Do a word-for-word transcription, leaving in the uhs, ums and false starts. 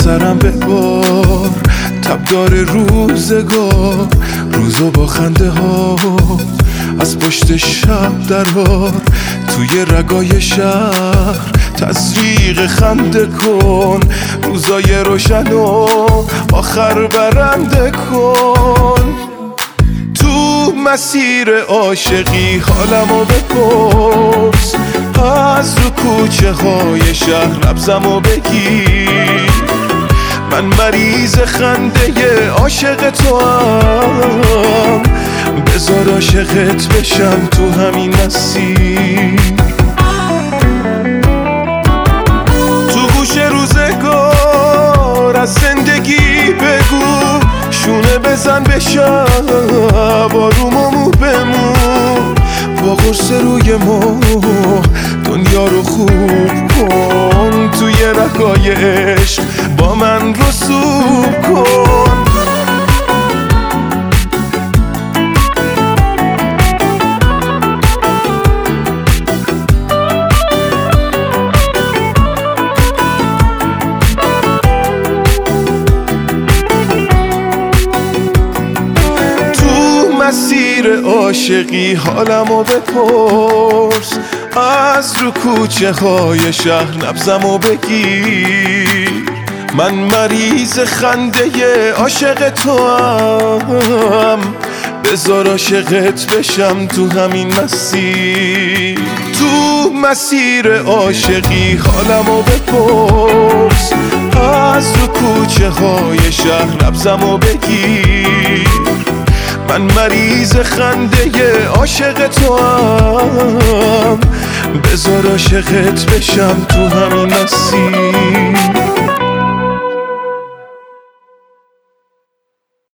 سرم ببار، تبدار روزگار، روزا با خنده ها از پشت شب درار، توی رگای شهر تزریق خنده کن، روزای روشن و آخر برنده کن. تو مسیر عاشقی حالمو بپرس، از رو کوچه های شهر نبضمو بگیر، من مریض خنده عاشق تو هم، بذار عاشقت بشم تو همین مسیر. تو گوش روزگار از زندگی بگو، شونه بزن به شب آروممو بمون، با قرص روی ما دنیا رو خوب کن، توی رگای عشق با من رسوب کن. مسیر عاشقی حالمو بپرس، از رو کوچه های شهر نبضمو بگیر، من مریض خنده عاشق تو هم، بذار عاشقت بشم تو همین مسیر. تو مسیر عاشقی حالمو بپرس، از رو کوچه های شهر نبضمو بگیر، من مریض خنده عاشق تو هم، بذار عاشقت بشم تو همین مسیر.